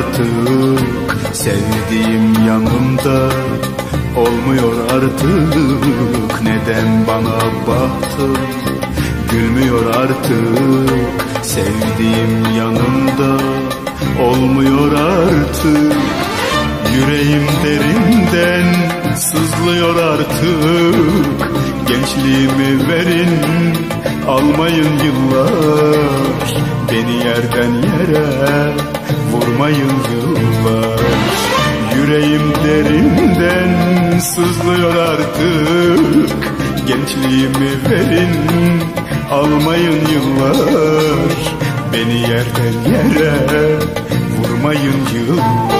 artık, sevdiğim yanımda olmuyor artık. Neden bana baktın, gülmüyor artık, sevdiğim yanımda olmuyor artık. Yüreğim derinden sızlıyor artık, gençliğimi verin, almayın yıllar, beni yerden yere vurmayın yıllar. Yüreğim derinden sızlıyor artık, gençliğimi verin, almayın yıllar, beni yerden yere vurmayın yıllar.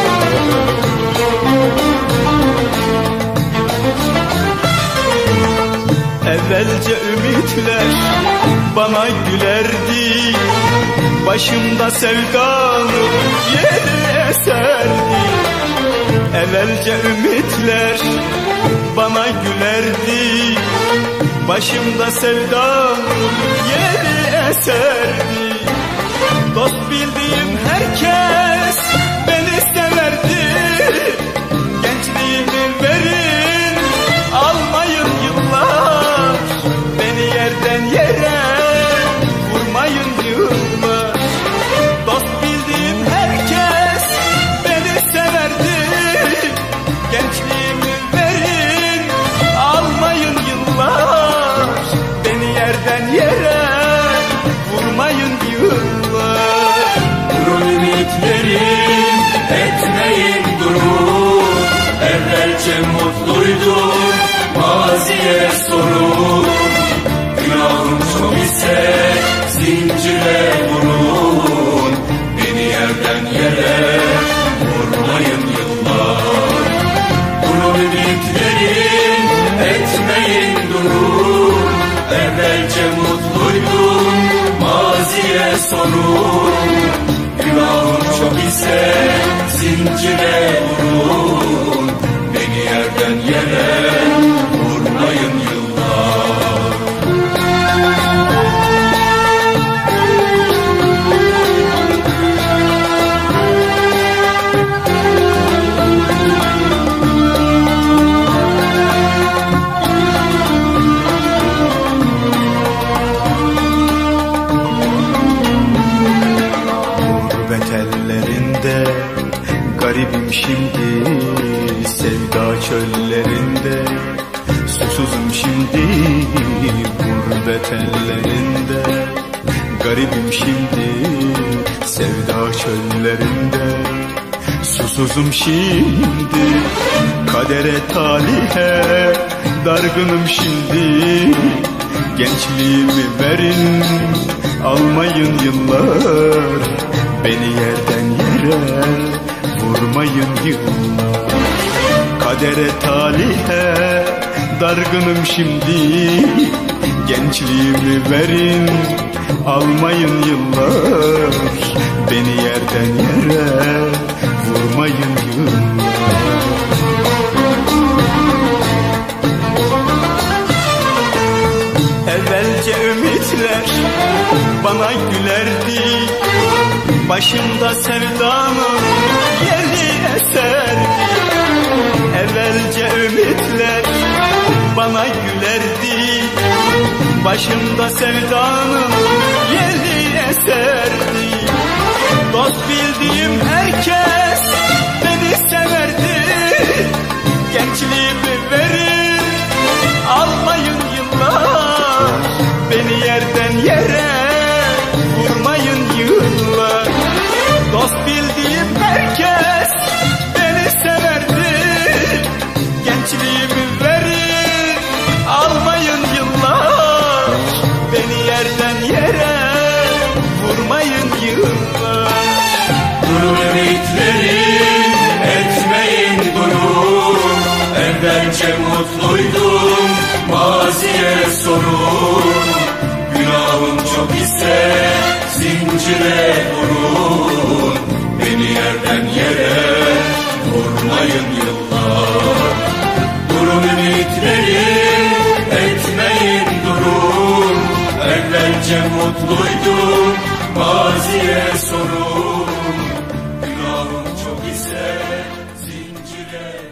Evvelce ümitler bana gülerdi, başımda sevdanın yeri eserdi. Evvelce ümitler bana gülerdi, başımda sevdanın yeri eserdi. Dost bildiğim herkes beni severdi, gençliğimi verin, almayın yıllar, beni yerden yere vurmayın yıllar. Dost bildiğim herkes beni severdi, gençliğimi verin, almayın yıllar, beni yerden yere vurmayın yıllar. Durun ümitlerim, etmeyin durun, evvelce mutluydum, maziye sorun. Günahım çok ise zincire vurun, beni yerden yere vurmayın yıllar. Durun ümitlerim, etmeyin durun, evvelce mutluydum, maziye sorun. Günahım çok ise zincire vurun, beni yerden yere vurmayın yıllar. Gurbet ellerinde garibim şimdi, sevda çöllerinde susuzum şimdi. Gurbet ellerinde garibim şimdi, sevda çöllerinde susuzum şimdi. Kadere talihe dargınım şimdi, gençliğimi verin, almayın yıllar, beni yerden yere vurmayın yıllar. Kadere talihe dargınım şimdi, gençliğimi verin, almayın yıllar, beni yerden yere vurmayın yıllar. Evvelce ümitler bana gülerdi, başımda sevdanın yeri eserdi. Evvelce ümitler bana gülerdi, başımda sevdanın yeri eserdi. Dost bildiğim herkes beni severdi, gençliğimi verin, almayın yıllar, beni yerden yere vurmayın yıllar. Dost bildiğim herkes beni severdi, gençliğimi verin, almayın yıllar, beni yerden yere vurmayın yıllar. Durun ümitlerim, etmeyin durun, evvelce mutluydum, maziye sorun. Günahım çok ise zincire vurun, beni yerden yere vurmayın yıllar. Durun ümitlerim, etmeyin durun, evvelce mutluydum, maziye sorun. Günahım gel